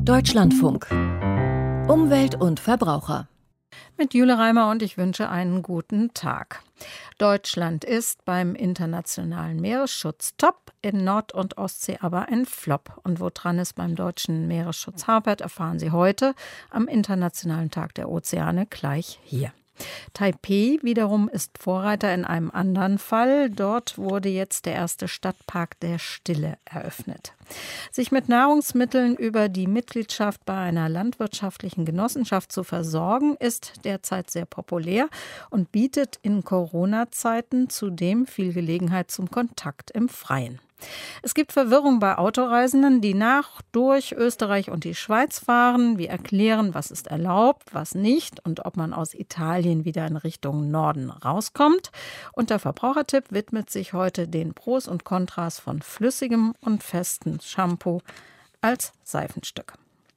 Deutschlandfunk. Umwelt und Verbraucher. Mit Jule Reimer und ich wünsche einen guten Tag. Deutschland ist beim internationalen Meeresschutz top, in Nord- und Ostsee aber ein Flop. Und woran es beim deutschen Meeresschutz hapert, erfahren Sie heute am Internationalen Tag der Ozeane gleich hier. Taipeh wiederum ist Vorreiter in einem anderen Fall. Dort wurde jetzt der erste Stadtpark der Stille eröffnet. Sich mit Nahrungsmitteln über die Mitgliedschaft bei einer landwirtschaftlichen Genossenschaft zu versorgen, ist derzeit sehr populär und bietet in Corona-Zeiten zudem viel Gelegenheit zum Kontakt im Freien. Es gibt Verwirrung bei Autoreisenden, die durch Österreich und die Schweiz fahren. Wir erklären, was ist erlaubt, was nicht und ob man aus Italien wieder in Richtung Norden rauskommt. Und der Verbrauchertipp widmet sich heute den Pros und Kontras von flüssigem und festem Shampoo als Seifenstück.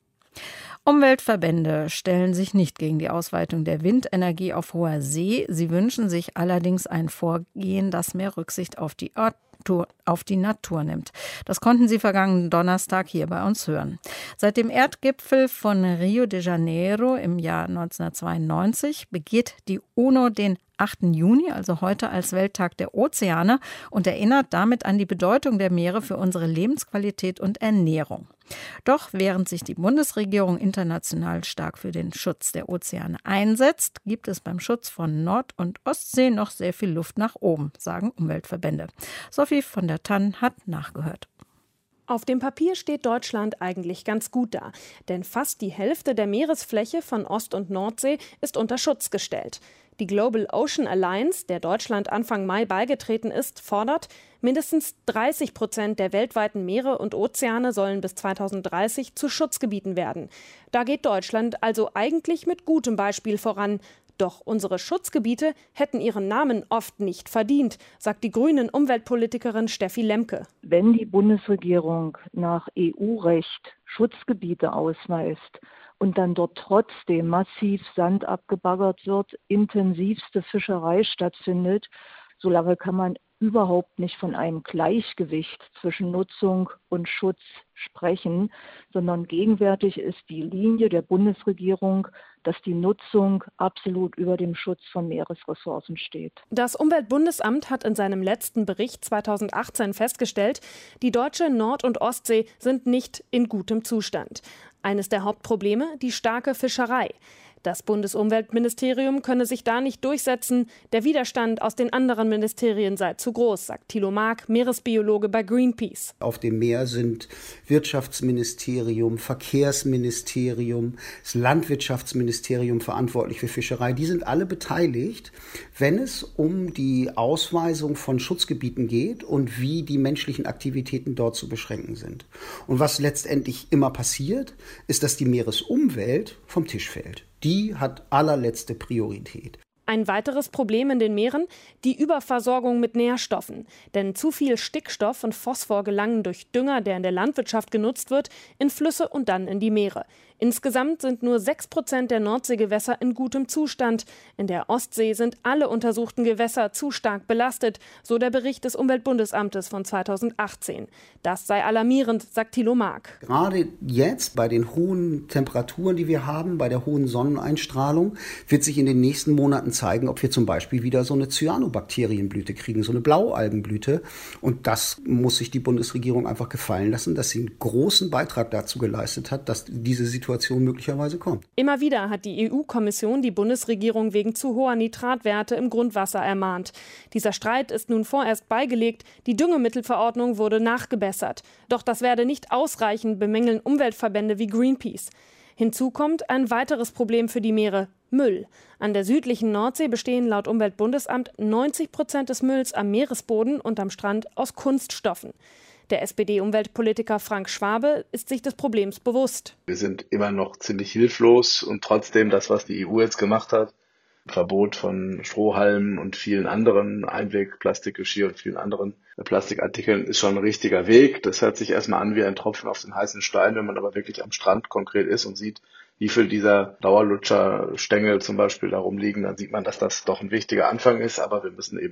Umweltverbände stellen sich nicht gegen die Ausweitung der Windenergie auf hoher See. Sie wünschen sich allerdings ein Vorgehen, das mehr Rücksicht auf die Natur nimmt. Das konnten Sie vergangenen Donnerstag hier bei uns hören. Seit dem Erdgipfel von Rio de Janeiro im Jahr 1992 begeht die UNO den 8. Juni, also heute, als Welttag der Ozeane und erinnert damit an die Bedeutung der Meere für unsere Lebensqualität und Ernährung. Doch während sich die Bundesregierung international stark für den Schutz der Ozeane einsetzt, gibt es beim Schutz von Nord- und Ostsee noch sehr viel Luft nach oben, sagen Umweltverbände. Sophie von der Tann hat nachgehört. Auf dem Papier steht Deutschland eigentlich ganz gut da, denn fast die Hälfte der Meeresfläche von Ost- und Nordsee ist unter Schutz gestellt. Die Global Ocean Alliance, der Deutschland Anfang Mai beigetreten ist, fordert, mindestens 30% der weltweiten Meere und Ozeane sollen bis 2030 zu Schutzgebieten werden. Da geht Deutschland also eigentlich mit gutem Beispiel voran. Doch unsere Schutzgebiete hätten ihren Namen oft nicht verdient, sagt die Grünen-Umweltpolitikerin Steffi Lemke. Wenn die Bundesregierung nach EU-Recht Schutzgebiete ausweist und dann dort trotzdem massiv Sand abgebaggert wird, intensivste Fischerei stattfindet, solange kann man überhaupt nicht von einem Gleichgewicht zwischen Nutzung und Schutz sprechen, sondern gegenwärtig ist die Linie der Bundesregierung, dass die Nutzung absolut über dem Schutz von Meeresressourcen steht. Das Umweltbundesamt hat in seinem letzten Bericht 2018 festgestellt, die deutsche Nord- und Ostsee sind nicht in gutem Zustand. Eines der Hauptprobleme, die starke Fischerei. Das Bundesumweltministerium könne sich da nicht durchsetzen. Der Widerstand aus den anderen Ministerien sei zu groß, sagt Thilo Mark, Meeresbiologe bei Greenpeace. Auf dem Meer sind Wirtschaftsministerium, Verkehrsministerium, das Landwirtschaftsministerium verantwortlich für Fischerei. Die sind alle beteiligt, wenn es um die Ausweisung von Schutzgebieten geht und wie die menschlichen Aktivitäten dort zu beschränken sind. Und was letztendlich immer passiert, ist, dass die Meeresumwelt vom Tisch fällt. Die hat allerletzte Priorität. Ein weiteres Problem in den Meeren, die Überversorgung mit Nährstoffen. Denn zu viel Stickstoff und Phosphor gelangen durch Dünger, der in der Landwirtschaft genutzt wird, in Flüsse und dann in die Meere. Insgesamt sind nur 6% der Nordseegewässer in gutem Zustand. In der Ostsee sind alle untersuchten Gewässer zu stark belastet, so der Bericht des Umweltbundesamtes von 2018. Das sei alarmierend, sagt Thilo Mark. Gerade jetzt bei den hohen Temperaturen, die wir haben, bei der hohen Sonneneinstrahlung, wird sich in den nächsten Monaten zeigen, ob wir zum Beispiel wieder so eine Cyanobakterienblüte kriegen, so eine Blaualgenblüte. Und das muss sich die Bundesregierung einfach gefallen lassen, dass sie einen großen Beitrag dazu geleistet hat, dass diese Situation möglicherweise kommt. Immer wieder hat die EU-Kommission die Bundesregierung wegen zu hoher Nitratwerte im Grundwasser ermahnt. Dieser Streit ist nun vorerst beigelegt. Die Düngemittelverordnung wurde nachgebessert. Doch das werde nicht ausreichen, bemängeln Umweltverbände wie Greenpeace. Hinzu kommt ein weiteres Problem für die Meere: Müll. An der südlichen Nordsee bestehen laut Umweltbundesamt 90% des Mülls am Meeresboden und am Strand aus Kunststoffen. Der SPD-Umweltpolitiker Frank Schwabe ist sich des Problems bewusst. Wir sind immer noch ziemlich hilflos und trotzdem das, was die EU jetzt gemacht hat, Verbot von Strohhalmen und vielen anderen Einwegplastikgeschirr und vielen anderen Plastikartikeln, ist schon ein richtiger Weg. Das hört sich erstmal an wie ein Tropfen auf den heißen Stein, wenn man aber wirklich am Strand konkret ist und sieht, wie viel dieser Dauerlutscher Stängel zum Beispiel darum liegen, dann sieht man, dass das doch ein wichtiger Anfang ist, aber wir müssen eben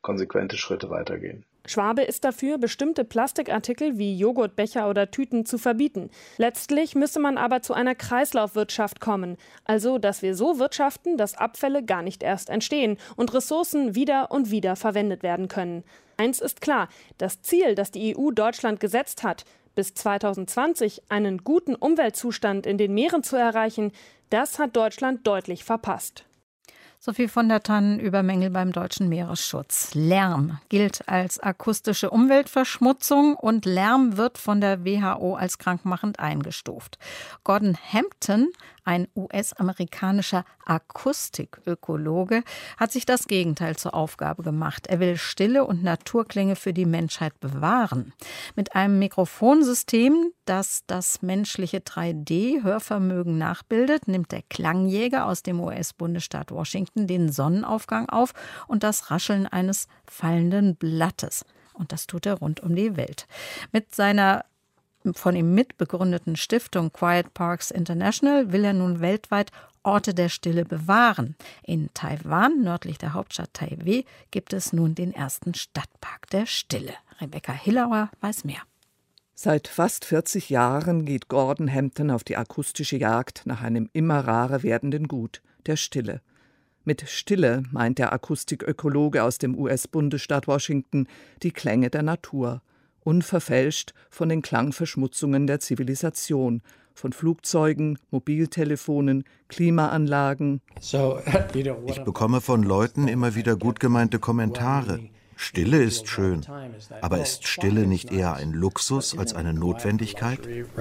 konsequente Schritte weitergehen. Schwabe ist dafür, bestimmte Plastikartikel wie Joghurtbecher oder Tüten zu verbieten. Letztlich müsse man aber zu einer Kreislaufwirtschaft kommen. Also, dass wir so wirtschaften, dass Abfälle gar nicht erst entstehen und Ressourcen wieder und wieder verwendet werden können. Eins ist klar, das Ziel, das die EU Deutschland gesetzt hat, bis 2020 einen guten Umweltzustand in den Meeren zu erreichen, das hat Deutschland deutlich verpasst. Sophie von der Tannen über Mängel beim deutschen Meeresschutz. Lärm gilt als akustische Umweltverschmutzung und Lärm wird von der WHO als krankmachend eingestuft. Gordon Hampton, ein US-amerikanischer Akustikökologe, hat sich das Gegenteil zur Aufgabe gemacht. Er will Stille und Naturklänge für die Menschheit bewahren. Mit einem Mikrofonsystem, das das menschliche 3D-Hörvermögen nachbildet, nimmt der Klangjäger aus dem US-Bundesstaat Washington den Sonnenaufgang auf und das Rascheln eines fallenden Blattes. Und das tut er rund um die Welt. Mit seiner von ihm mitbegründeten Stiftung Quiet Parks International will er nun weltweit Orte der Stille bewahren. In Taiwan, nördlich der Hauptstadt Taipei, gibt es nun den ersten Stadtpark der Stille. Rebecca Hillauer weiß mehr. Seit fast 40 Jahren geht Gordon Hampton auf die akustische Jagd nach einem immer rarer werdenden Gut, der Stille. Mit Stille meint der Akustikökologe aus dem US-Bundesstaat Washington die Klänge der Natur, unverfälscht von den Klangverschmutzungen der Zivilisation, von Flugzeugen, Mobiltelefonen, Klimaanlagen. Ich bekomme von Leuten immer wieder gut gemeinte Kommentare. Stille ist schön, aber ist Stille nicht eher ein Luxus als eine Notwendigkeit?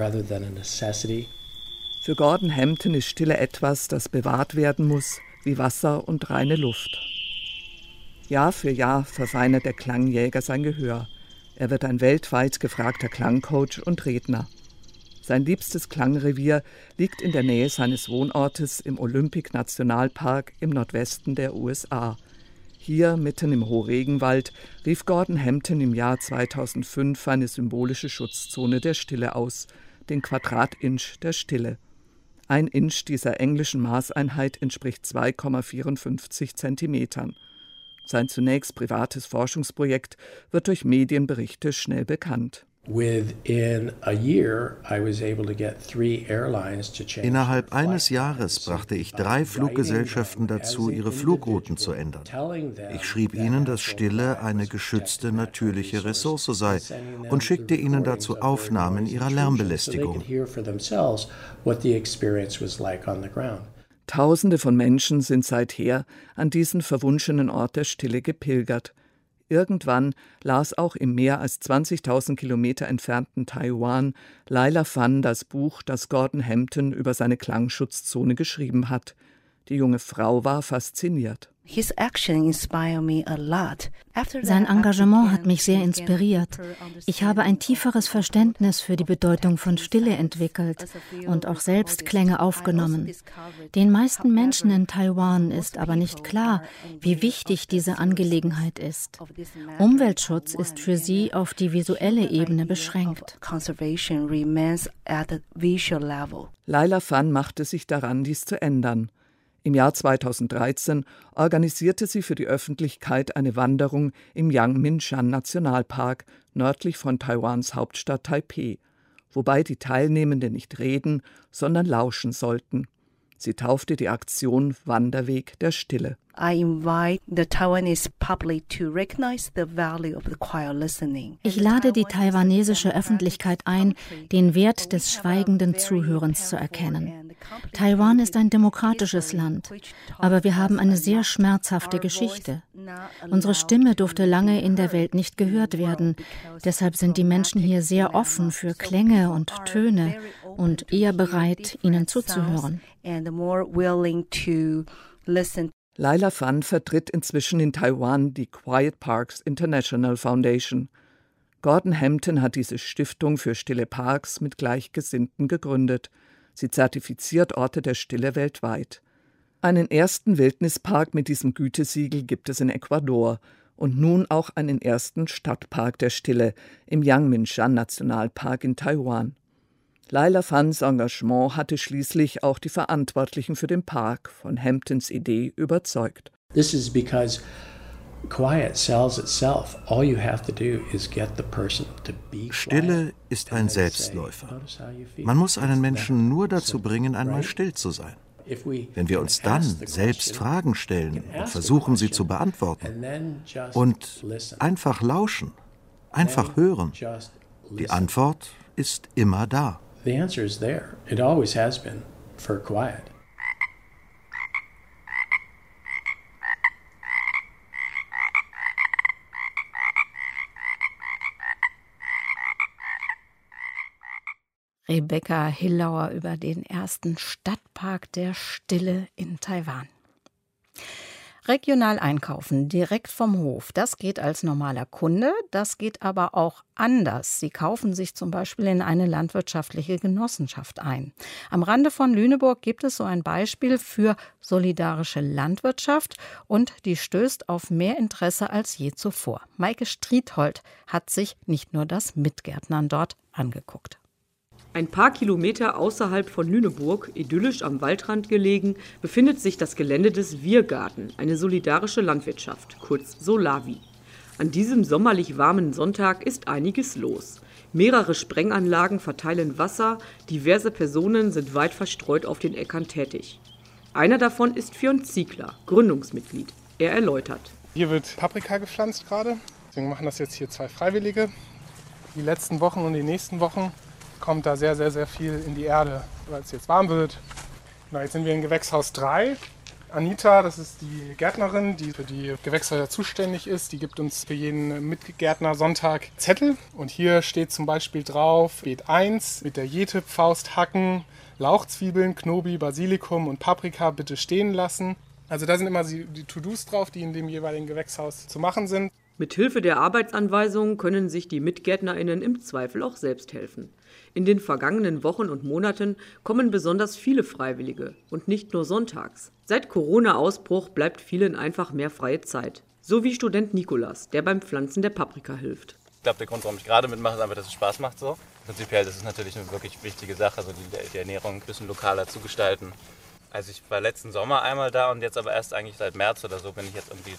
Für Gordon Hampton ist Stille etwas, das bewahrt werden muss, wie Wasser und reine Luft. Jahr für Jahr verfeinert der Klangjäger sein Gehör. Er wird ein weltweit gefragter Klangcoach und Redner. Sein liebstes Klangrevier liegt in der Nähe seines Wohnortes im Olympic-Nationalpark im Nordwesten der USA. Hier, mitten im Hochregenwald, rief Gordon Hampton im Jahr 2005 eine symbolische Schutzzone der Stille aus, den Quadratinch der Stille. Ein Inch dieser englischen Maßeinheit entspricht 2,54 Zentimetern. Sein zunächst privates Forschungsprojekt wird durch Medienberichte schnell bekannt. Innerhalb eines Jahres brachte ich 3 Fluggesellschaften dazu, ihre Flugrouten zu ändern. Ich schrieb ihnen, dass Stille eine geschützte natürliche Ressource sei und schickte ihnen dazu Aufnahmen ihrer Lärmbelästigung. Tausende von Menschen sind seither an diesen verwunschenen Ort der Stille gepilgert. Irgendwann las auch im mehr als 20.000 Kilometer entfernten Taiwan Laila Fan das Buch, das Gordon Hampton über seine Klangschutzzone geschrieben hat. Die junge Frau war fasziniert. Sein Engagement hat mich sehr inspiriert. Ich habe ein tieferes Verständnis für die Bedeutung von Stille entwickelt und auch selbst Klänge aufgenommen. Den meisten Menschen in Taiwan ist aber nicht klar, wie wichtig diese Angelegenheit ist. Umweltschutz ist für sie auf die visuelle Ebene beschränkt. Laila Fan machte sich daran, dies zu ändern. Im Jahr 2013 organisierte sie für die Öffentlichkeit eine Wanderung im Yangmingshan-Nationalpark nördlich von Taiwans Hauptstadt Taipei, wobei die Teilnehmenden nicht reden, sondern lauschen sollten. Sie taufte die Aktion Wanderweg der Stille. Ich lade die taiwanesische Öffentlichkeit ein, den Wert des schweigenden Zuhörens zu erkennen. Taiwan ist ein demokratisches Land, aber wir haben eine sehr schmerzhafte Geschichte. Unsere Stimme durfte lange in der Welt nicht gehört werden. Deshalb sind die Menschen hier sehr offen für Klänge und Töne und eher bereit, ihnen zuzuhören. Laila Fan vertritt inzwischen in Taiwan die Quiet Parks International Foundation. Gordon Hampton hat diese Stiftung für stille Parks mit Gleichgesinnten gegründet. Sie zertifiziert Orte der Stille weltweit. Einen ersten Wildnispark mit diesem Gütesiegel gibt es in Ecuador und nun auch einen ersten Stadtpark der Stille im Yangmingshan-Nationalpark in Taiwan. Laila Fans Engagement hatte schließlich auch die Verantwortlichen für den Park von Hamptons Idee überzeugt. Stille ist ein Selbstläufer. Man muss einen Menschen nur dazu bringen, einmal still zu sein. Wenn wir uns dann selbst Fragen stellen und versuchen, sie zu beantworten und einfach lauschen, einfach hören, die Antwort ist immer da. Rebecca Hillauer über den ersten Stadtpark der Stille in Taiwan. Regional einkaufen, direkt vom Hof, das geht als normaler Kunde, das geht aber auch anders. Sie kaufen sich zum Beispiel in eine landwirtschaftliche Genossenschaft ein. Am Rande von Lüneburg gibt es so ein Beispiel für solidarische Landwirtschaft und die stößt auf mehr Interesse als je zuvor. Maike Striethold hat sich nicht nur das Mitgärtnern dort angeguckt. Ein paar Kilometer außerhalb von Lüneburg, idyllisch am Waldrand gelegen, befindet sich das Gelände des Wirgarten, eine solidarische Landwirtschaft, kurz Solavi. An diesem sommerlich warmen Sonntag ist einiges los. Mehrere Sprenganlagen verteilen Wasser, diverse Personen sind weit verstreut auf den Äckern tätig. Einer davon ist Fionn Ziegler, Gründungsmitglied. Er erläutert. Hier wird Paprika gepflanzt gerade, deswegen machen das jetzt hier 2 Freiwillige. Die letzten Wochen und die nächsten Wochen kommt da sehr, sehr, sehr viel in die Erde, weil es jetzt warm wird. Genau, jetzt sind wir in Gewächshaus 3. Anita, das ist die Gärtnerin, die für die Gewächshäuser zuständig ist. Die gibt uns für jeden Mitgärtner Sonntag Zettel. Und hier steht zum Beispiel drauf, Beet 1 mit der Jete-Pfaust hacken, Lauchzwiebeln, Knobi, Basilikum und Paprika bitte stehen lassen. Also da sind immer die To-Dos drauf, die in dem jeweiligen Gewächshaus zu machen sind. Mithilfe der Arbeitsanweisungen können sich die MitgärtnerInnen im Zweifel auch selbst helfen. In den vergangenen Wochen und Monaten kommen besonders viele Freiwillige und nicht nur sonntags. Seit Corona-Ausbruch bleibt vielen einfach mehr freie Zeit. So wie Student Nikolas, der beim Pflanzen der Paprika hilft. Ich glaube, der Grund, warum ich gerade mitmache, ist einfach, dass es Spaß macht. So. Prinzipiell ist es natürlich eine wirklich wichtige Sache, also die Ernährung ein bisschen lokaler zu gestalten. Also ich war letzten Sommer einmal da und jetzt aber erst eigentlich seit März oder so bin ich jetzt irgendwie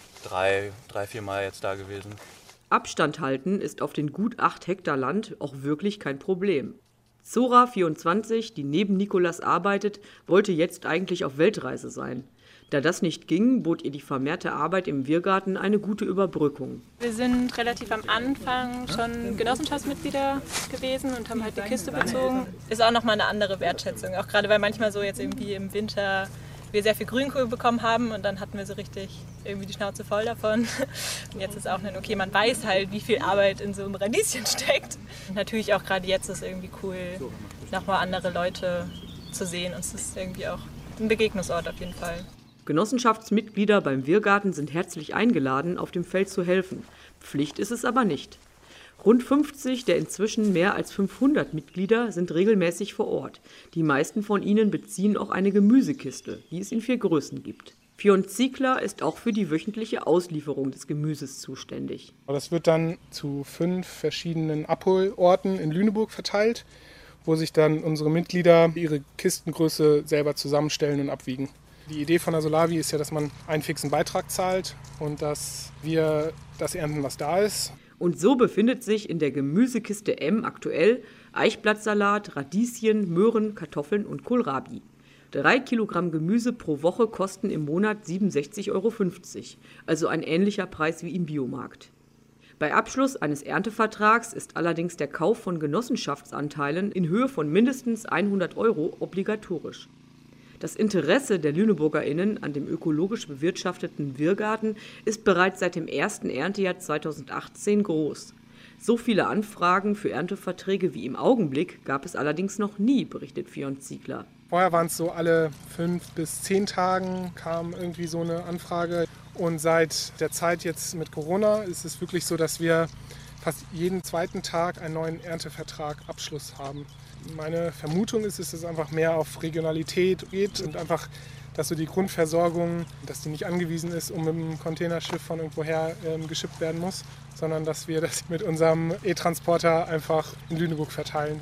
3-4 Mal jetzt da gewesen. Abstand halten ist auf den gut 8 Hektar Land auch wirklich kein Problem. Zora, 24, die neben Nikolas arbeitet, wollte jetzt eigentlich auf Weltreise sein. Da das nicht ging, bot ihr die vermehrte Arbeit im Wirgarten eine gute Überbrückung. Wir sind relativ am Anfang schon Genossenschaftsmitglieder gewesen und haben halt die Kiste bezogen. Ist auch nochmal eine andere Wertschätzung, auch gerade weil manchmal so jetzt irgendwie im Winter wir sehr viel Grünkohl bekommen haben und dann hatten wir so richtig irgendwie die Schnauze voll davon. Und jetzt ist auch dann okay, man weiß halt, wie viel Arbeit in so einem Radieschen steckt. Und natürlich auch gerade jetzt ist es irgendwie cool, nochmal andere Leute zu sehen. Und es ist irgendwie auch ein Begegnungsort auf jeden Fall. Genossenschaftsmitglieder beim Wirgarten sind herzlich eingeladen, auf dem Feld zu helfen. Pflicht ist es aber nicht. Rund 50 der inzwischen mehr als 500 Mitglieder sind regelmäßig vor Ort. Die meisten von ihnen beziehen auch eine Gemüsekiste, die es in 4 Größen gibt. Fionn Ziegler ist auch für die wöchentliche Auslieferung des Gemüses zuständig. Das wird dann zu 5 verschiedenen Abholorten in Lüneburg verteilt, wo sich dann unsere Mitglieder ihre Kistengröße selber zusammenstellen und abwiegen. Die Idee von der Solavi ist ja, dass man einen fixen Beitrag zahlt und dass wir das ernten, was da ist. Und so befindet sich in der Gemüsekiste M aktuell Eichblattsalat, Radieschen, Möhren, Kartoffeln und Kohlrabi. 3 Kilogramm Gemüse pro Woche kosten im Monat 67,50 €, also ein ähnlicher Preis wie im Biomarkt. Bei Abschluss eines Erntevertrags ist allerdings der Kauf von Genossenschaftsanteilen in Höhe von mindestens 100 € obligatorisch. Das Interesse der LüneburgerInnen an dem ökologisch bewirtschafteten Wirgarten ist bereits seit dem ersten Erntejahr 2018 groß. So viele Anfragen für Ernteverträge wie im Augenblick gab es allerdings noch nie, berichtet Fionn Ziegler. Vorher waren es so alle 5 bis 10 Tagen kam irgendwie so eine Anfrage. Und seit der Zeit jetzt mit Corona ist es wirklich so, dass wir fast jeden zweiten Tag einen neuen Erntevertrag-Abschluss haben. Meine Vermutung ist, dass es einfach mehr auf Regionalität geht und einfach, dass so die Grundversorgung, dass die nicht angewiesen ist, um mit einem Containerschiff von irgendwoher geschippt werden muss, sondern dass wir das mit unserem E-Transporter einfach in Lüneburg verteilen.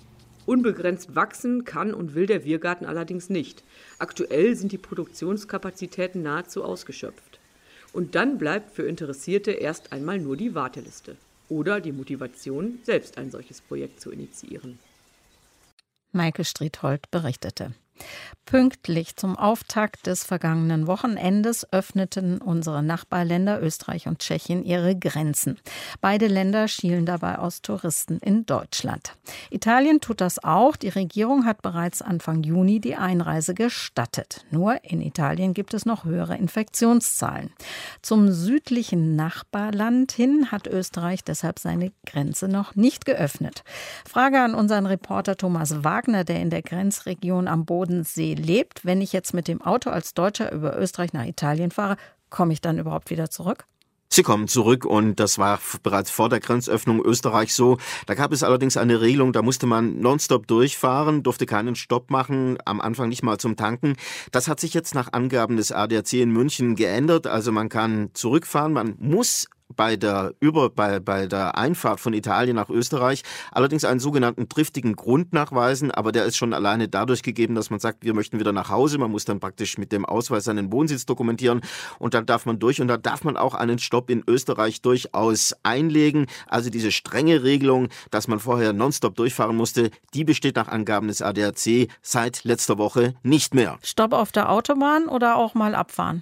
Unbegrenzt wachsen kann und will der Wirgarten allerdings nicht. Aktuell sind die Produktionskapazitäten nahezu ausgeschöpft. Und dann bleibt für Interessierte erst einmal nur die Warteliste oder die Motivation, selbst ein solches Projekt zu initiieren. Maike Striethold berichtete. Pünktlich zum Auftakt des vergangenen Wochenendes öffneten unsere Nachbarländer Österreich und Tschechien ihre Grenzen. Beide Länder schielen dabei aus Touristen in Deutschland. Italien tut das auch. Die Regierung hat bereits Anfang Juni die Einreise gestattet. Nur in Italien gibt es noch höhere Infektionszahlen. Zum südlichen Nachbarland hin hat Österreich deshalb seine Grenze noch nicht geöffnet. Frage an unseren Reporter Thomas Wagner, der in der Grenzregion am Bodensee lebt. Wenn ich jetzt mit dem Auto als Deutscher über Österreich nach Italien fahre, komme ich dann überhaupt wieder zurück? Sie kommen zurück und das war bereits vor der Grenzöffnung Österreich so. Da gab es allerdings eine Regelung, da musste man nonstop durchfahren, durfte keinen Stopp machen, am Anfang nicht mal zum Tanken. Das hat sich jetzt nach Angaben des ADAC in München geändert. Also man kann zurückfahren, man muss bei der Einfahrt von Italien nach Österreich allerdings einen sogenannten triftigen Grund nachweisen, aber der ist schon alleine dadurch gegeben, dass man sagt, wir möchten wieder nach Hause. Man muss dann praktisch mit dem Ausweis seinen Wohnsitz dokumentieren und dann darf man durch und dann darf man auch einen Stopp in Österreich durchaus einlegen. Also diese strenge Regelung, dass man vorher nonstop durchfahren musste, die besteht nach Angaben des ADAC seit letzter Woche nicht mehr. Stopp auf der Autobahn oder auch mal abfahren?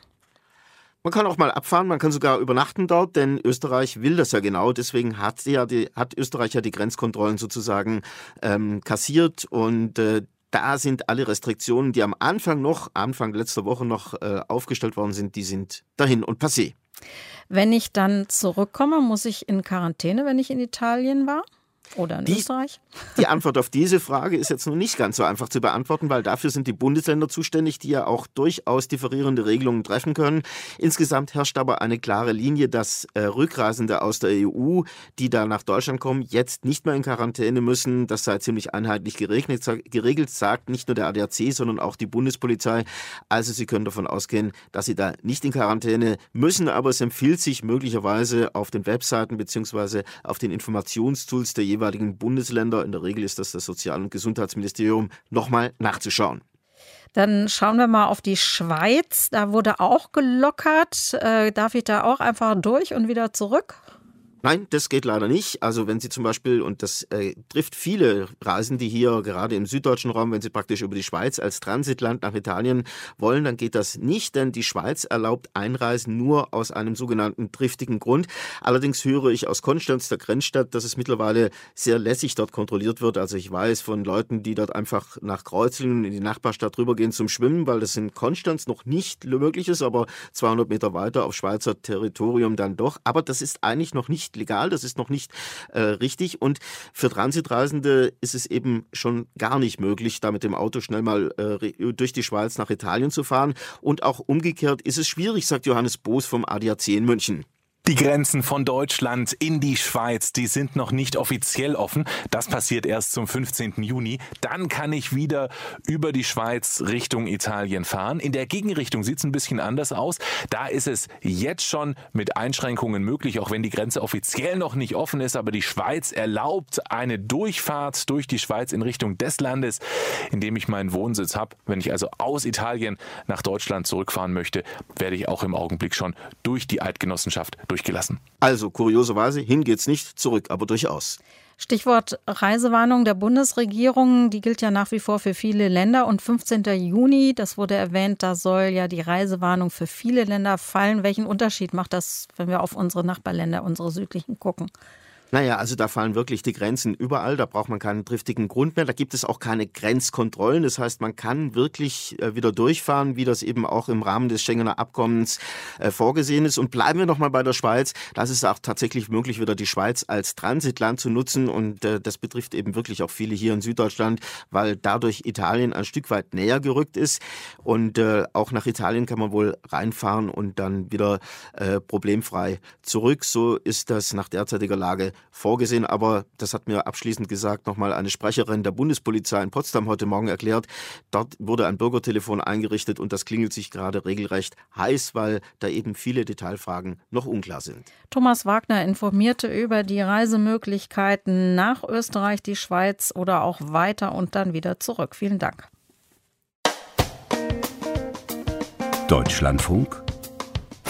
Man kann auch mal abfahren, man kann sogar übernachten dort, denn Österreich will das ja genau. Deswegen hat Österreich ja die Grenzkontrollen sozusagen kassiert und da sind alle Restriktionen, die am Anfang letzter Woche noch aufgestellt worden sind, die sind dahin und passé. Wenn ich dann zurückkomme, muss ich in Quarantäne, wenn ich in Italien war? Oder in Österreich? Die Antwort auf diese Frage ist jetzt noch nicht ganz so einfach zu beantworten, weil dafür sind die Bundesländer zuständig, die ja auch durchaus differierende Regelungen treffen können. Insgesamt herrscht aber eine klare Linie, dass Rückreisende aus der EU, die da nach Deutschland kommen, jetzt nicht mehr in Quarantäne müssen. Das sei ziemlich einheitlich geregelt, sagt nicht nur der ADAC, sondern auch die Bundespolizei. Also Sie können davon ausgehen, dass Sie da nicht in Quarantäne müssen, aber es empfiehlt sich möglicherweise auf den Webseiten bzw. auf den Informationstools der jeweiligen Bundesländer, in der Regel ist das Sozial- und Gesundheitsministerium, nochmal nachzuschauen. Dann schauen wir mal auf die Schweiz. Da wurde auch gelockert. Darf ich da auch einfach durch und wieder zurück? Nein, das geht leider nicht. Also wenn Sie zum Beispiel, und das trifft viele Reisende hier, gerade im süddeutschen Raum, wenn Sie praktisch über die Schweiz als Transitland nach Italien wollen, dann geht das nicht, denn die Schweiz erlaubt Einreisen nur aus einem sogenannten triftigen Grund. Allerdings höre ich aus Konstanz, der Grenzstadt, dass es mittlerweile sehr lässig dort kontrolliert wird. Also ich weiß von Leuten, die dort einfach nach Kreuzlingen in die Nachbarstadt rübergehen zum Schwimmen, weil das in Konstanz noch nicht möglich ist, aber 200 Meter weiter auf Schweizer Territorium dann doch. Aber das ist eigentlich noch nicht legal, das ist noch nicht richtig und für Transitreisende ist es eben schon gar nicht möglich, da mit dem Auto schnell mal durch die Schweiz nach Italien zu fahren und auch umgekehrt ist es schwierig, sagt Johannes Boos vom ADAC in München. Die Grenzen von Deutschland in die Schweiz, die sind noch nicht offiziell offen. Das passiert erst zum 15. Juni. Dann kann ich wieder über die Schweiz Richtung Italien fahren. In der Gegenrichtung sieht es ein bisschen anders aus. Da ist es jetzt schon mit Einschränkungen möglich, auch wenn die Grenze offiziell noch nicht offen ist. Aber die Schweiz erlaubt eine Durchfahrt durch die Schweiz in Richtung des Landes, in dem ich meinen Wohnsitz habe. Wenn ich also aus Italien nach Deutschland zurückfahren möchte, werde ich auch im Augenblick schon durch die Eidgenossenschaft durchgelassen. Also kurioserweise, hin geht's nicht, zurück aber durchaus. Stichwort Reisewarnung der Bundesregierung, die gilt ja nach wie vor für viele Länder und 15. Juni, das wurde erwähnt, da soll ja die Reisewarnung für viele Länder fallen. Welchen Unterschied macht das, wenn wir auf unsere Nachbarländer, unsere südlichen gucken? Naja, also da fallen wirklich die Grenzen überall, da braucht man keinen triftigen Grund mehr, da gibt es auch keine Grenzkontrollen, das heißt, man kann wirklich wieder durchfahren, wie das eben auch im Rahmen des Schengener Abkommens vorgesehen ist. Und bleiben wir nochmal bei der Schweiz, das ist auch tatsächlich möglich, wieder die Schweiz als Transitland zu nutzen und das betrifft eben wirklich auch viele hier in Süddeutschland, weil dadurch Italien ein Stück weit näher gerückt ist und auch nach Italien kann man wohl reinfahren und dann wieder problemfrei zurück. So ist das nach derzeitiger Lage vorgesehen, aber das hat mir abschließend gesagt nochmal eine Sprecherin der Bundespolizei in Potsdam heute Morgen erklärt. Dort wurde ein Bürgertelefon eingerichtet und das klingelt sich gerade regelrecht heiß, weil da eben viele Detailfragen noch unklar sind. Thomas Wagner informierte über die Reisemöglichkeiten nach Österreich, die Schweiz oder auch weiter und dann wieder zurück. Vielen Dank. Deutschlandfunk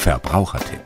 Verbrauchertipp.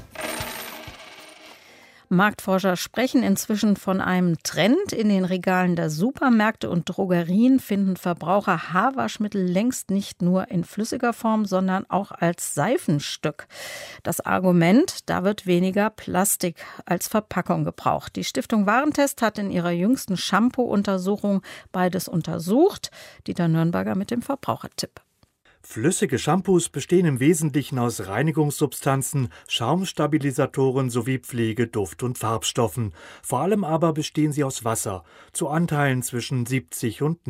Marktforscher sprechen inzwischen von einem Trend. In den Regalen der Supermärkte und Drogerien finden Verbraucher Haarwaschmittel längst nicht nur in flüssiger Form, sondern auch als Seifenstück. Das Argument, da wird weniger Plastik als Verpackung gebraucht. Die Stiftung Warentest hat in ihrer jüngsten Shampoo-Untersuchung beides untersucht. Dieter Nürnberger mit dem Verbrauchertipp. Flüssige Shampoos bestehen im Wesentlichen aus Reinigungssubstanzen, Schaumstabilisatoren sowie Pflege-, Duft- und Farbstoffen. Vor allem aber bestehen sie aus Wasser, zu Anteilen zwischen 70 und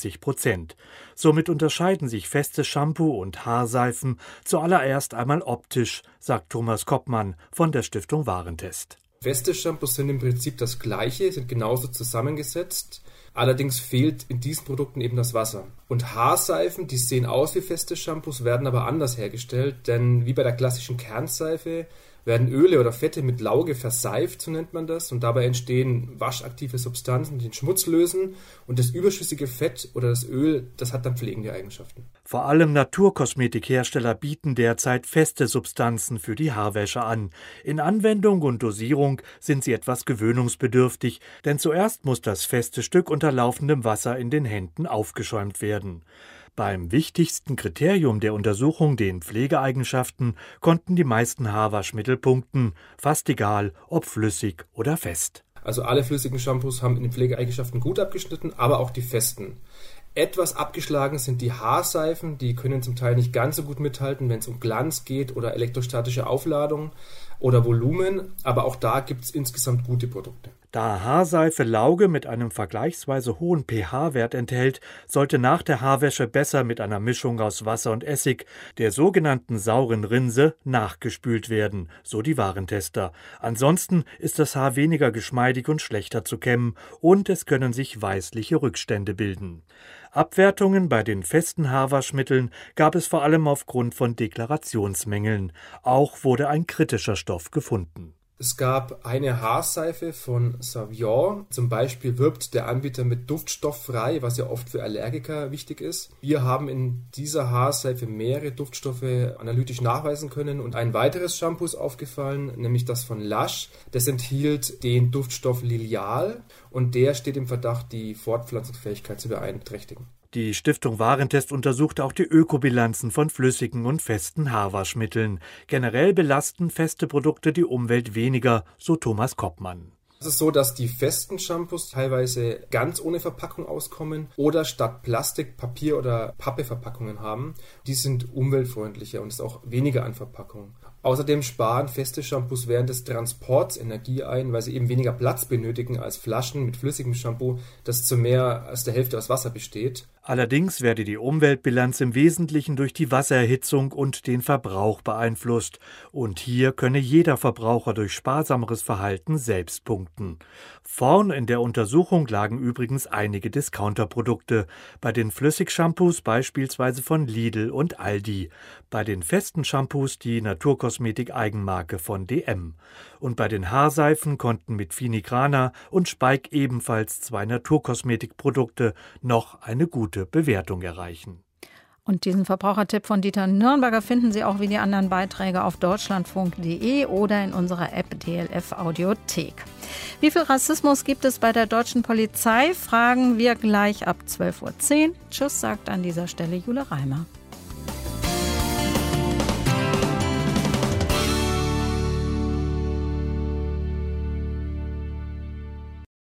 90%. Somit unterscheiden sich festes Shampoo und Haarseifen zuallererst einmal optisch, sagt Thomas Koppmann von der Stiftung Warentest. Feste Shampoos sind im Prinzip das Gleiche, sind genauso zusammengesetzt. Allerdings fehlt in diesen Produkten eben das Wasser. Und Haarseifen, die sehen aus wie feste Shampoos, werden aber anders hergestellt, denn wie bei der klassischen Kernseife werden Öle oder Fette mit Lauge verseift, so nennt man das, und dabei entstehen waschaktive Substanzen, die den Schmutz lösen, und das überschüssige Fett oder das Öl, das hat dann pflegende Eigenschaften. Vor allem Naturkosmetikhersteller bieten derzeit feste Substanzen für die Haarwäsche an. In Anwendung und Dosierung sind sie etwas gewöhnungsbedürftig, denn zuerst muss das feste Stück unter laufendem Wasser in den Händen aufgeschäumt werden. Beim wichtigsten Kriterium der Untersuchung, den Pflegeeigenschaften, konnten die meisten Haarwaschmittel punkten, fast egal, ob flüssig oder fest. Also alle flüssigen Shampoos haben in den Pflegeeigenschaften gut abgeschnitten, aber auch die festen. Etwas abgeschlagen sind die Haarseifen, die können zum Teil nicht ganz so gut mithalten, wenn es um Glanz geht oder elektrostatische Aufladung oder Volumen, aber auch da gibt es insgesamt gute Produkte. Da Haarseife Lauge mit einem vergleichsweise hohen pH-Wert enthält, sollte nach der Haarwäsche besser mit einer Mischung aus Wasser und Essig, der sogenannten sauren Rinse, nachgespült werden, so die Warentester. Ansonsten ist das Haar weniger geschmeidig und schlechter zu kämmen und es können sich weißliche Rückstände bilden. Abwertungen bei den festen Haarwaschmitteln gab es vor allem aufgrund von Deklarationsmängeln. Auch wurde ein kritischer Stoff gefunden. Es gab eine Haarseife von Savion. Zum Beispiel wirbt der Anbieter mit duftstofffrei, was ja oft für Allergiker wichtig ist. Wir haben in dieser Haarseife mehrere Duftstoffe analytisch nachweisen können und ein weiteres Shampoo ist aufgefallen, nämlich das von Lush. Das enthielt den Duftstoff Lilial und der steht im Verdacht, die Fortpflanzungsfähigkeit zu beeinträchtigen. Die Stiftung Warentest untersuchte auch die Ökobilanzen von flüssigen und festen Haarwaschmitteln. Generell belasten feste Produkte die Umwelt weniger, so Thomas Koppmann. Es ist so, dass die festen Shampoos teilweise ganz ohne Verpackung auskommen oder statt Plastik, Papier oder Pappe-Verpackungen haben. Die sind umweltfreundlicher und ist auch weniger an Verpackung. Außerdem sparen feste Shampoos während des Transports Energie ein, weil sie eben weniger Platz benötigen als Flaschen mit flüssigem Shampoo, das zu mehr als der Hälfte aus Wasser besteht. Allerdings werde die Umweltbilanz im Wesentlichen durch die Wassererhitzung und den Verbrauch beeinflusst. Und hier könne jeder Verbraucher durch sparsameres Verhalten selbst punkten. Vorn in der Untersuchung lagen übrigens einige Discounterprodukte. Bei den Flüssigshampoos beispielsweise von Lidl und Aldi. Bei den festen Shampoos die Naturkosmetik-Eigenmarke von DM. Und bei den Haarseifen konnten mit Finigrana und Speik ebenfalls 2 Naturkosmetikprodukte noch eine gute Bewertung erreichen. Und diesen Verbrauchertipp von Dieter Nürnberger finden Sie auch wie die anderen Beiträge auf deutschlandfunk.de oder in unserer App DLF Audiothek. Wie viel Rassismus gibt es bei der deutschen Polizei? Fragen wir gleich ab 12:10 Uhr. Tschüss, sagt an dieser Stelle Jule Reimer.